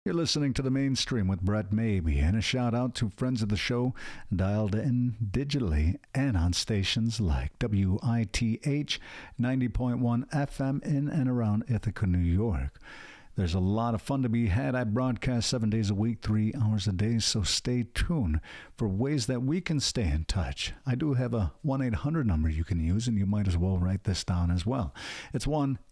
You're listening to The Mainstream with Brett Maybe, and a shout out to friends of the show dialed in digitally and on stations like WITH 90.1 FM in and around Ithaca, New York. There's a lot of fun to be had. I broadcast 7 days a week, 3 hours a day, so stay tuned for ways that we can stay in touch. I do have a 1-800 number you can use, and you might as well write this down as well. It's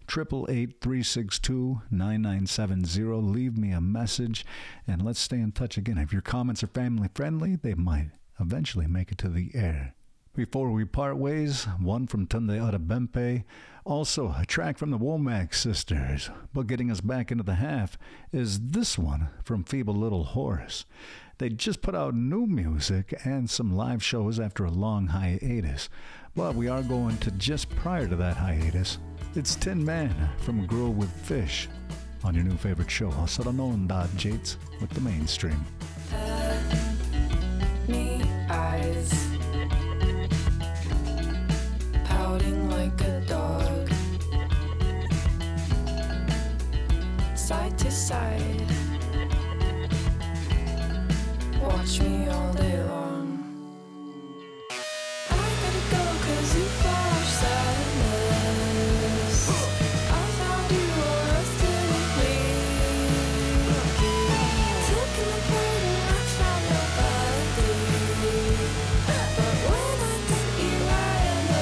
1-888-362-9970. Leave me a message, and let's stay in touch again. If your comments are family-friendly, they might eventually make it to the air. Before we part ways, one from Tunde Adebempe, also a track from the Womack Sisters. But getting us back into the half is this one from Feeble Little Horse. They just put out new music and some live shows after a long hiatus. But we are going to just prior to that hiatus. It's Tin Man from Grow with Fish on your new favorite show, Jates with The Mainstream. Me eyes pouting like a dog, side to side, watch me all day long. I gotta go 'cause you flash sadness. I found you arrested and bleeding, taking the pain and I found your body. But when I think you right in the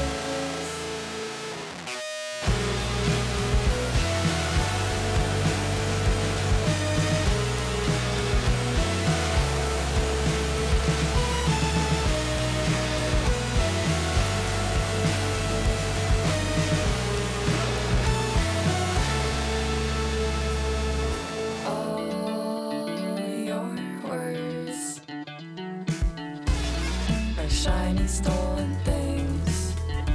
shiny stolen things.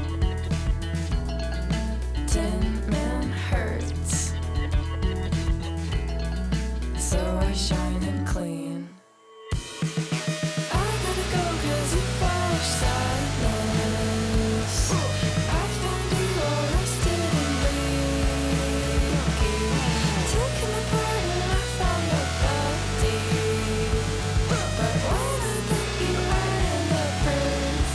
Tin Man hurts, so I shine and clean. I gotta go 'cause you flash sadness. I found you arrested and bleeding, taking apart and I found your body. But when I think you right in the purse.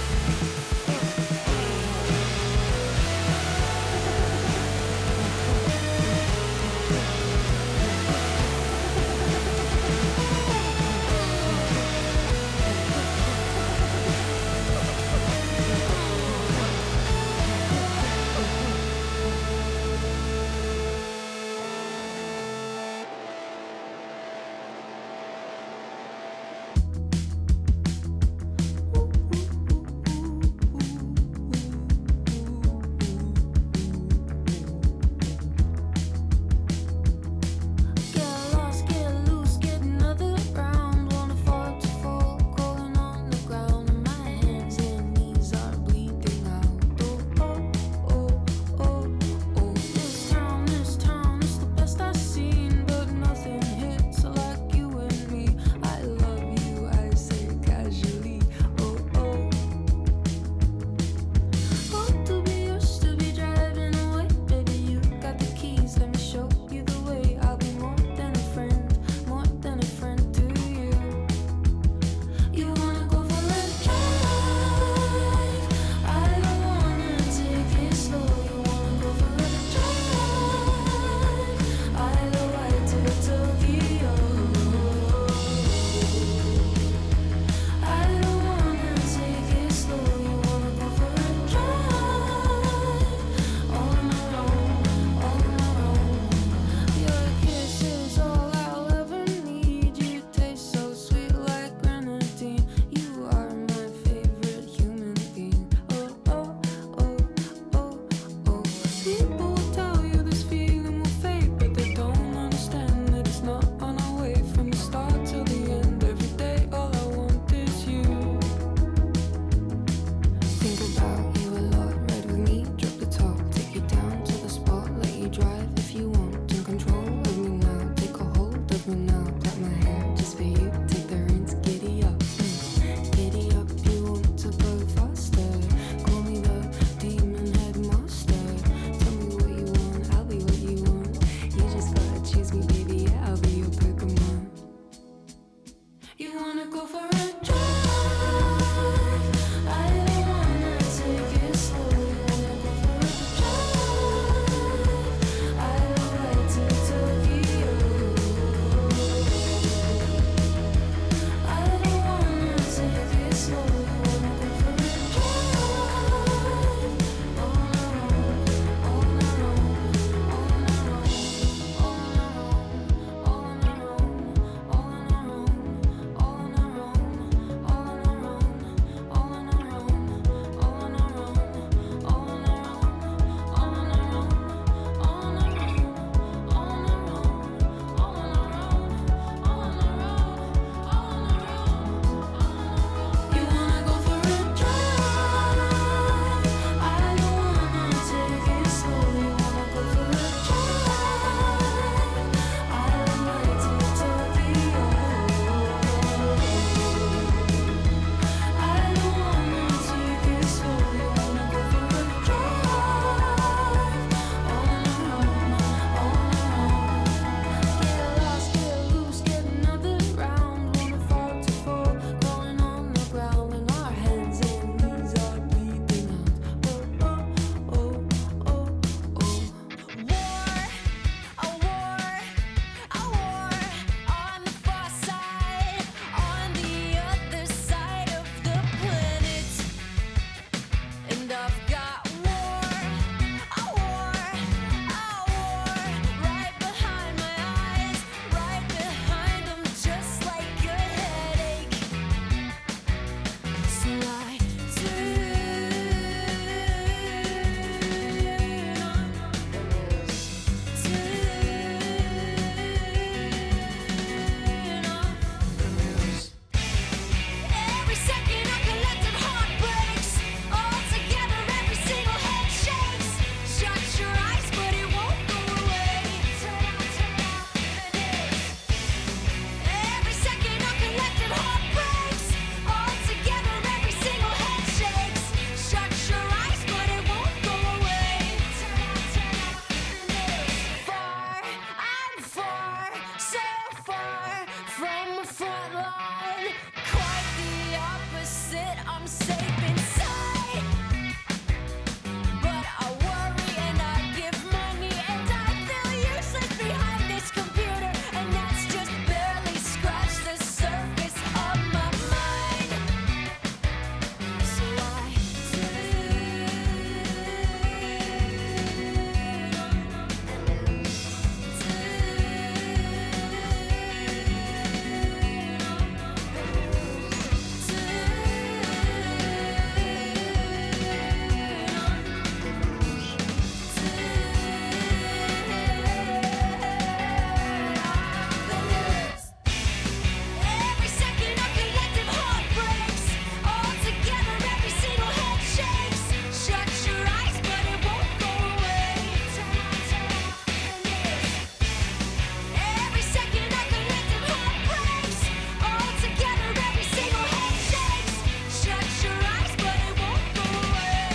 Get lost, get loose, get another round. Wanna fall to fall, crawling on the ground. My hands and knees are bleeding out. Oh, oh, oh, oh, oh. This town is the best I've seen, but nothing hits like you and me. I love you, I say casually. Oh, oh. Oh, to be yours, to be driving away. Baby, you got the keys, let me show you the way. I'll be more than a friend to you. You wanna go for a drive? I don't wanna take it slow. You wanna go for a drive? I know I to Tokyo. I don't wanna take it slow. You wanna go for a drive? On my own, on my own. Your kiss is all I'll ever need. You taste so sweet like grenadine. You are my favorite human being. Oh, oh, oh, oh, oh. People will tell you this feeling will fade, but they don't understand that it's not on our way. From the start till the end, every day all I want is you. Think about you a lot, ride with me, drop the top, take you down to the spot, let you drive if you want. In control of me now, take a hold of me now, plait my hair just for you, take the reins, giddy up, you want to go faster, call me the demon headmaster, tell me what you want, I'll be what you want, you just gotta choose me, baby, yeah, I'll be so far from the front line. Quite the opposite, I'm safe inside. But I worry and I give money and I feel useless behind this computer. And that's just barely scratched the surface of my mind. So I every second a collective heart breaks. All together, every single head shakes. Shut your eyes, but it won't go away. Every second a collective heart breaks. All together, every single head shakes. Shut your eyes, but it won't go away.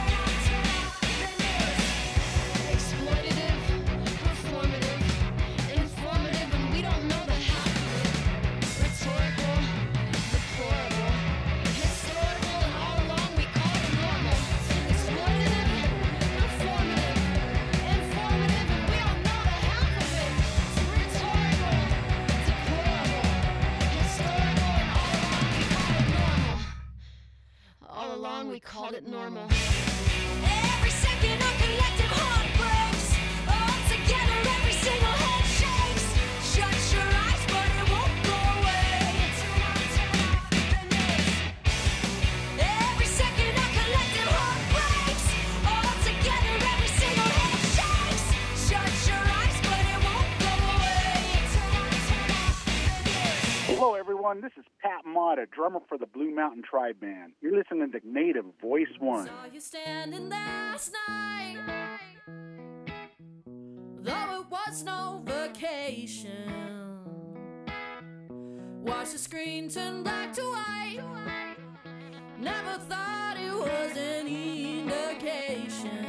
Exploitative, performative, informative, and we don't know the half of it. Rhetorical, deplorable, historical, and all along we call it normal. Exploitative, performative, informative, and we don't know the half of it. Rhetorical, deplorable, historical, and all along we called it normal. Every second a collective heart breaks. All together, every single head shakes. Shut your eyes, but it won't go away. Every second a collective heart breaks. All together, every single head shakes. Shut your eyes, but it won't go away. Hello, everyone. This is Pat Mott, a drummer for the Blue Mountain Tribe Band. You're listening to Native Voice One. Saw you standing last night, though it was no vacation. Watched the screen turn black to white. Never thought it was any indication.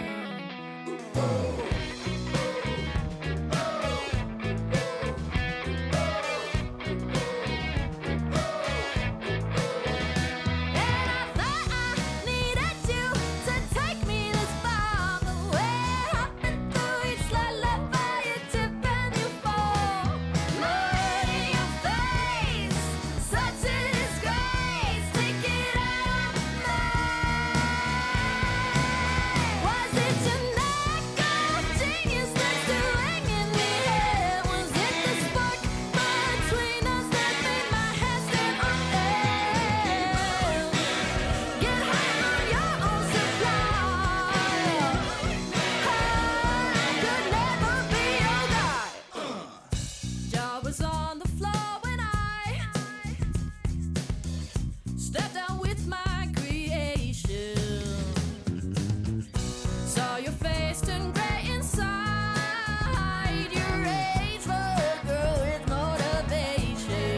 And I thought I needed you to take me this far, but we're hopping through each lullaby you tip and you fall. Mud in your face, such a disgrace. Take it out of my mind. Was it genetic genius that's doing in the head? Was it the spark between us that made my hair stand on end? Get high on your own supply. I could never be your guy. Jaw was on the floor when I stepped out with my creation. Saw your face turn gray inside. Your age for a girl with motivation.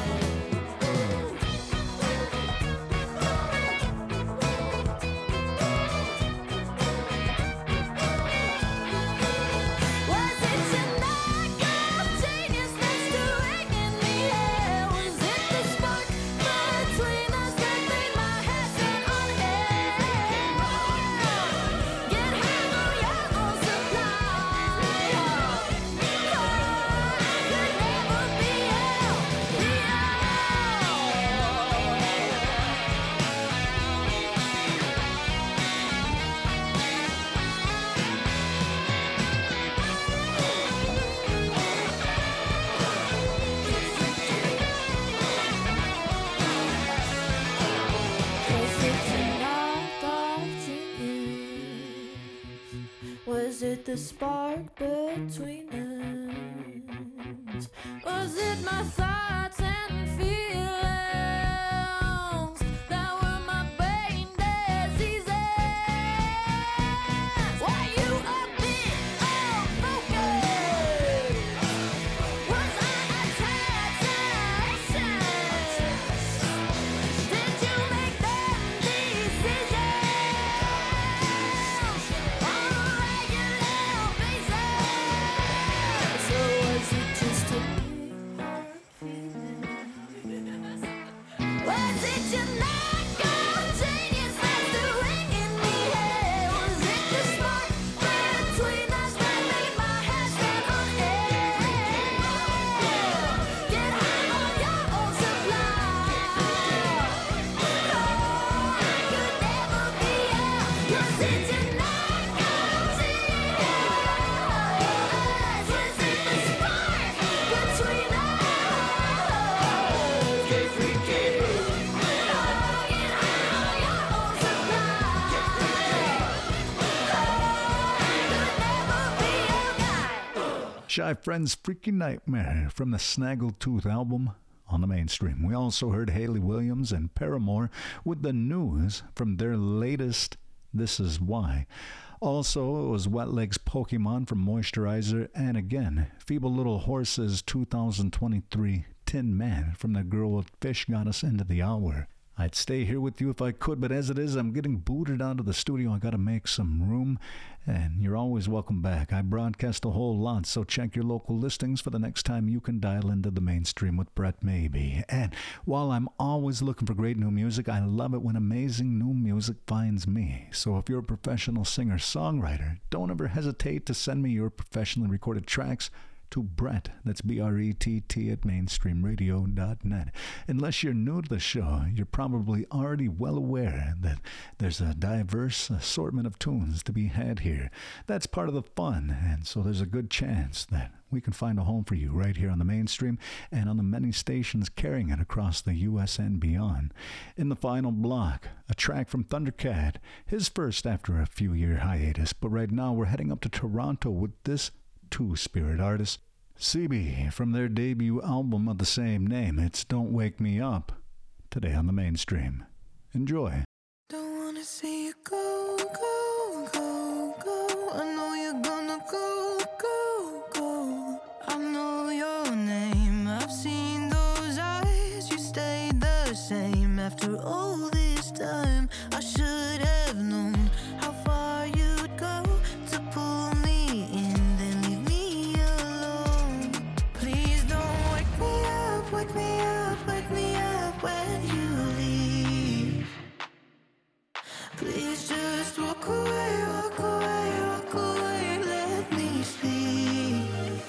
Was it genetic genius that's doing in the air? Was it the spark between us that made my hair stand on end? Get high on your own supply. Was it the spark between us? Was it my thoughts and feelings that were my brain diseases? Were you a bit off focus? Was I a tantalization? Did you make them decisions on a regular basis? So was it just a Was it your night genius that's the ring in the air? Was it the spark between us that made my hair stand on end? Get high on your own supply. Oh, I could never be out. Was it your night genius? Was it the spark between us? Get freaky. Shy Friends' Freaky Nightmare from the Snaggletooth album on the mainstream. We also heard Hayley Williams and Paramore with The News from their latest This Is Why. Also, it was Wet Legs Pokemon from Moisturizer, and again, Feeble Little Horses 2023 Tin Man from The Girl with Fish got us into the hour. I'd stay here with you if I could, but as it is, I'm getting booted out of the studio. I gotta make some room, and you're always welcome back. I broadcast a whole lot, so check your local listings for the next time you can dial into the mainstream with Brett Maybe. And while I'm always looking for great new music, I love it when amazing new music finds me. So if you're a professional singer-songwriter, don't ever hesitate to send me your professionally recorded tracks to Brett, that's BRETT at mainstreamradio.net. Unless you're new to the show, you're probably already well aware that there's a diverse assortment of tunes to be had here. That's part of the fun, and so there's a good chance that we can find a home for you right here on the mainstream and on the many stations carrying it across the U.S. and beyond. In the final block, a track from Thundercat, his first after a few-year hiatus, but right now we're heading up to Toronto with this two-spirit artist, CB, from their debut album of the same name. It's Don't Wake Me Up, today on the mainstream. Enjoy. Don't wanna see you go, go, go, go. I know you're gonna go, go, go. I know your name. I've seen those eyes. You stayed the same after all this time. I should have known how far you'd go to pull me in, then leave me alone. Please don't wake me up, wake me up, wake me up when you leave. Please just walk away, walk away, walk away, let me sleep.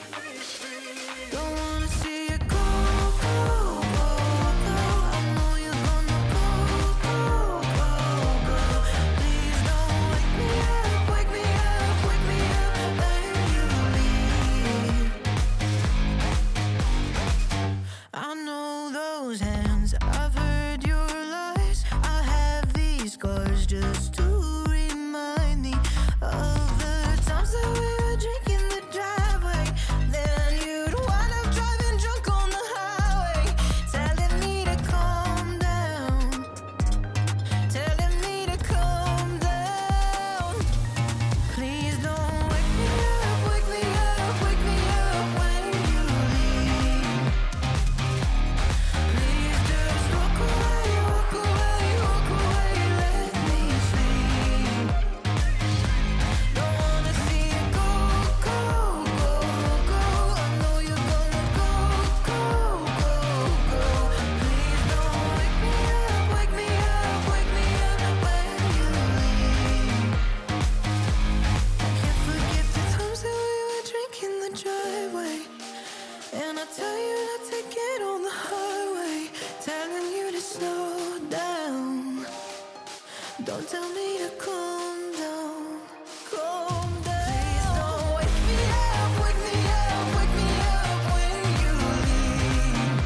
Don't wanna see you go, go, go, go. I know you're gonna go, go, go, go. Please don't wake me up, wake me up, wake me up when you leave. I know those hands, I've heard your lies. I have these scars just to remind me of the times that we were drinking the driveway. Then you'd wind up driving drunk on the highway, telling me to calm down, telling me to calm down. Please don't wake me up, wake me up, wake me up when you leave. Please just walk away, walk away, walk away, let me sleep. Don't wanna see you go, go, go, go. I know you're gonna go, go, go, go. Please don't wake me up, wake me up, wake me up when you leave. I can't forget the times that we were drinking the driveway, and I tell you not to get on the highway, telling you to slow down. Don't tell me to calm down, calm down. Please don't wake me up, wake me up, wake me up when you leave.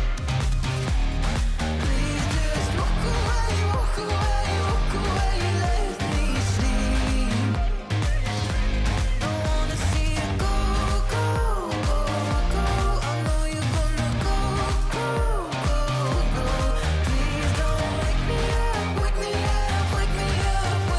Please just walk away, walk away, walk away, let me sleep. Don't wanna see you go, go, go, go. I know you're gonna go, go, go, go. Please don't wake me up, wake me up, wake me up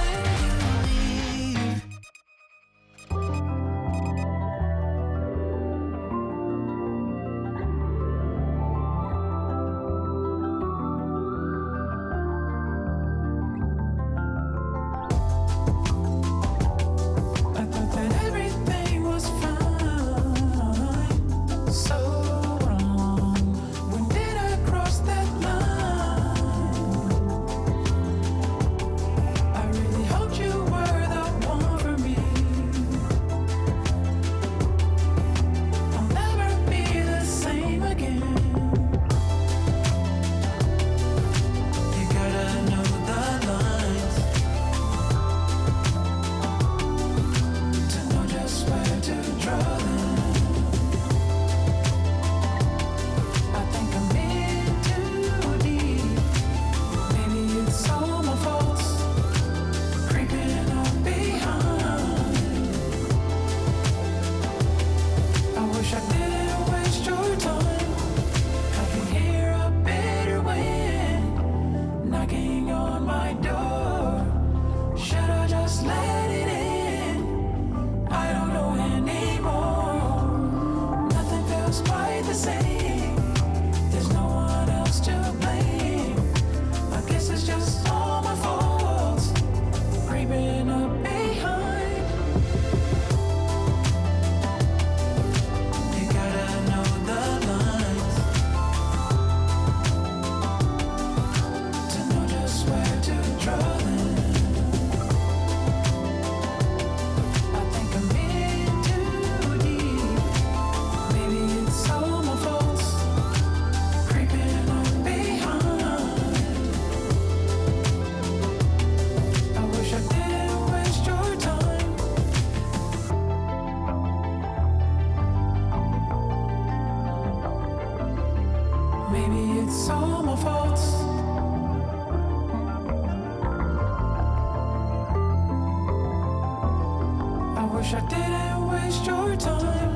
It's all my faults. I wish I didn't waste your time.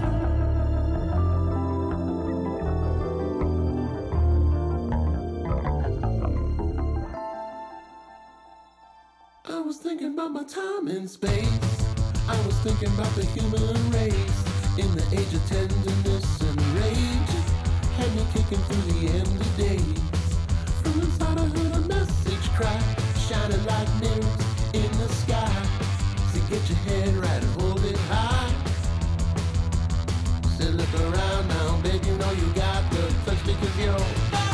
I was thinking about my time in space. I was thinking about the human race in the age of tenderness and rage. Had me kicking through the empty days. From inside I heard a message cry, shining like mirrors in the sky. So get your head right and hold it high. Say look around now, baby, you know you got the touch because you're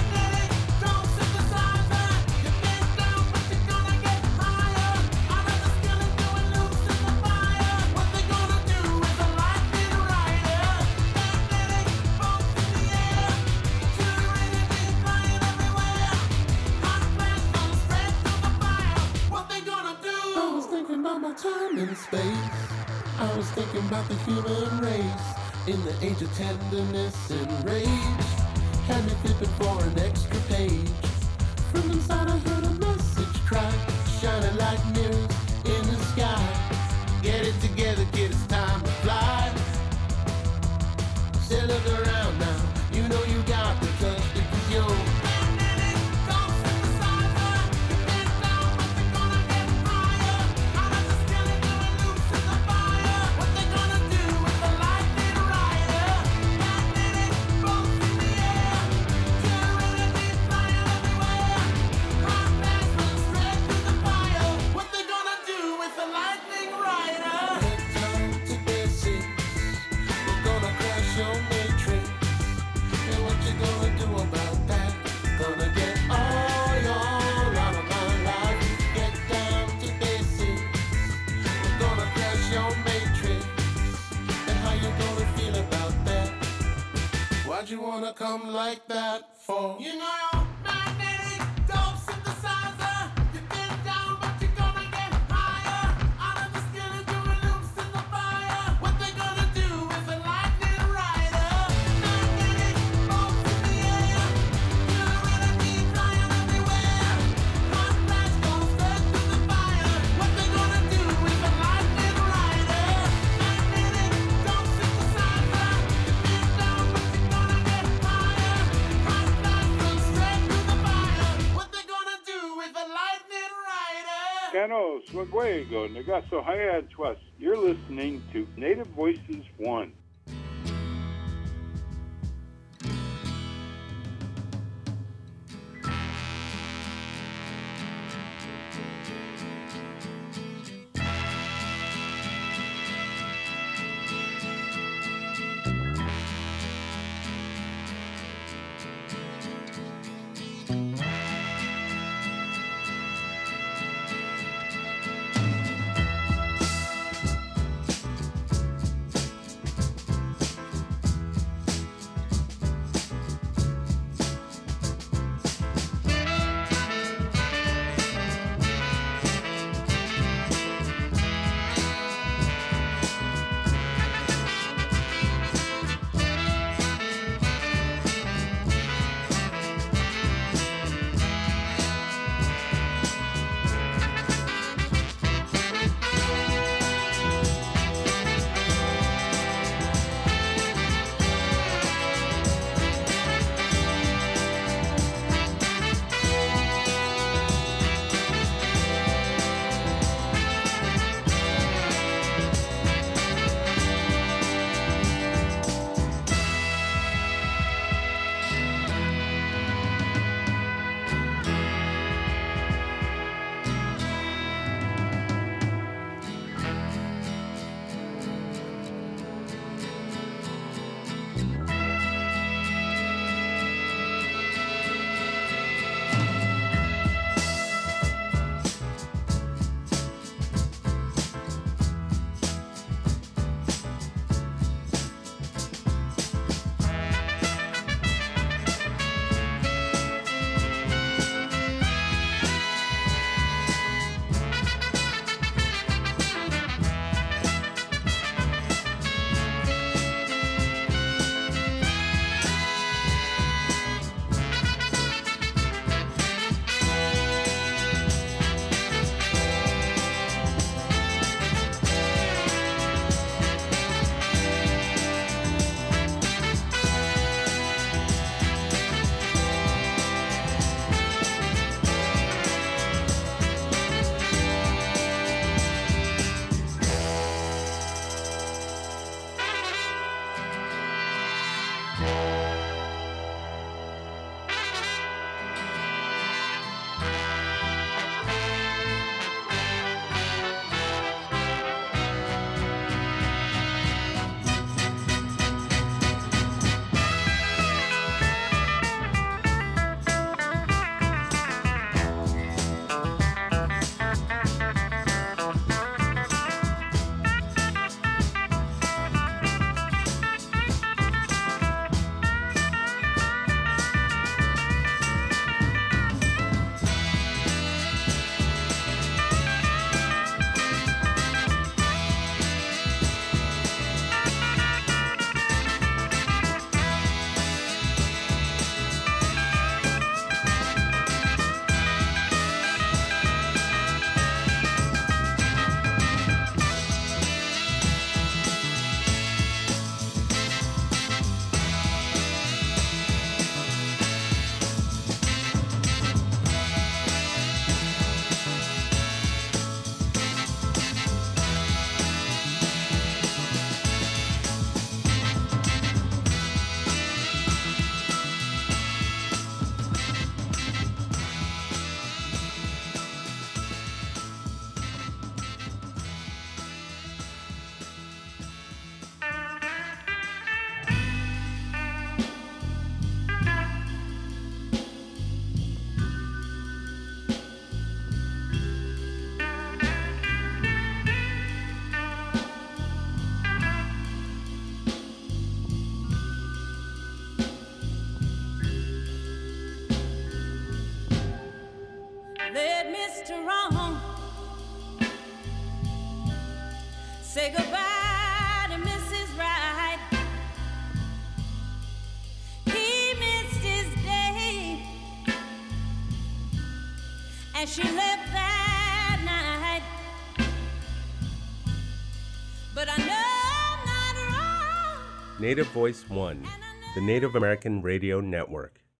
time in space. I was thinking about the human race in the age of tenderness and rage. Had me flipping for an extra page. From inside I heard a message cry, shining like mirrors in the sky. Get it together, kid, it's time to fly. Say look around now, you know you got the touch because you're you wanna come like that for? You know you're magnetic, dope synthesizer. You've been down, but you're gonna get higher. Out of the skin and doing loops in the fire. What they gonna do is a lightning rider. Magnetic, bolts in the air. You're energy flying everywhere. Hot flash goes straight to the fire. What they gonna do is a lightning rider. Magnetic, dope synthesizer. You've been down, but you're gonna get higher. Hot flash goes straight to the fire. What they gonna do with a lightning rider? Canos, Waguego, Nagaso, Hayatwas. You're listening to Native Voices 1. Mr. Wrong. Say goodbye to Mrs. Right. He missed his day, and she left that night. But I know I'm not wrong. Native Voice One, the Native American Radio Network.